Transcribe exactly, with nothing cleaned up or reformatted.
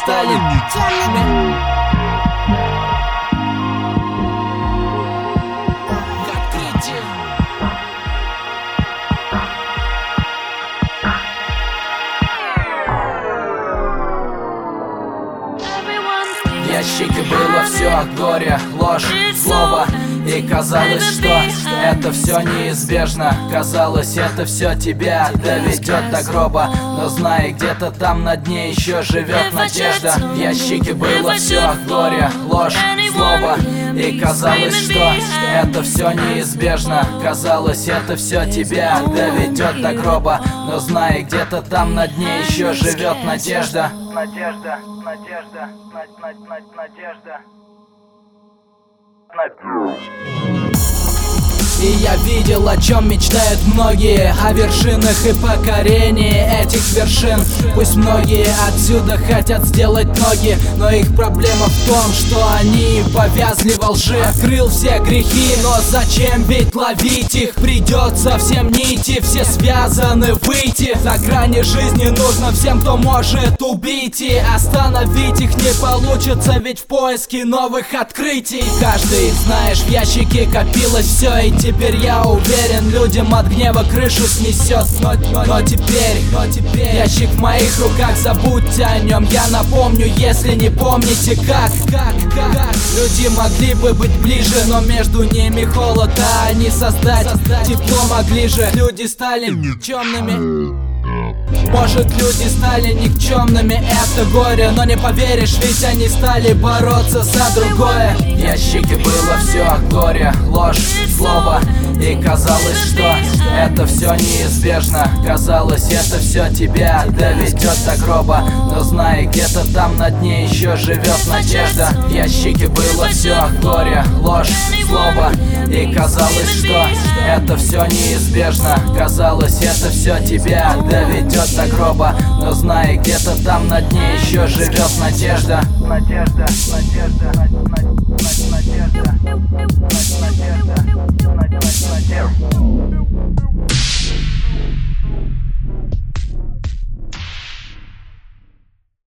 стали темными. В ящике было все: горе, ложь, злоба. И казалось, что это все неизбежно. Казалось, это все тебя доведет до гроба. Но знай, где-то там на дне еще живет надежда. В ящике было все: горе, ложь, злоба. И казалось, что это все неизбежно. Казалось, это все тебя доведет до гроба. Но знай, где-то там на дне еще живет надежда. Надежда, надежда, надежда. И я видел, о чем мечтают многие: о вершинах и покорении этих вершин. Пусть многие отсюда хотят сделать ноги, но их проблема в том, что они повязли во лжи. Открыл все грехи, но зачем? Ведь ловить их придется всем нити. Все связаны, выйти за грани жизни нужно всем, кто может убить. И остановить их не получится, ведь в поиске новых открытий. Каждый, знаешь, в ящике копилось все, и теперь я уверен, людям от гнева крышу снесет. Но, но, но теперь, но теперь ящик в моих руках, забудьте о нем. Я напомню, если не помните, как, как, как люди могли бы быть ближе, но между ними холод, а они создать, создать тепло могли же. Люди стали темными. Может, люди стали никчемными, это горе. Но не поверишь, ведь они стали бороться за другое. В ящике было все: горе, ложь, злоба. И казалось, что это все неизбежно. Казалось, это все тебя доведет до гроба. Но знай, где-то там на дне еще живет надежда. В ящике было все: горе, ложь, злоба. И казалось, что это все неизбежно. Казалось, это все тебя доведет до гроба. Но знай, где-то там на дне еще живет надежда. Надежда, надежда, надежда.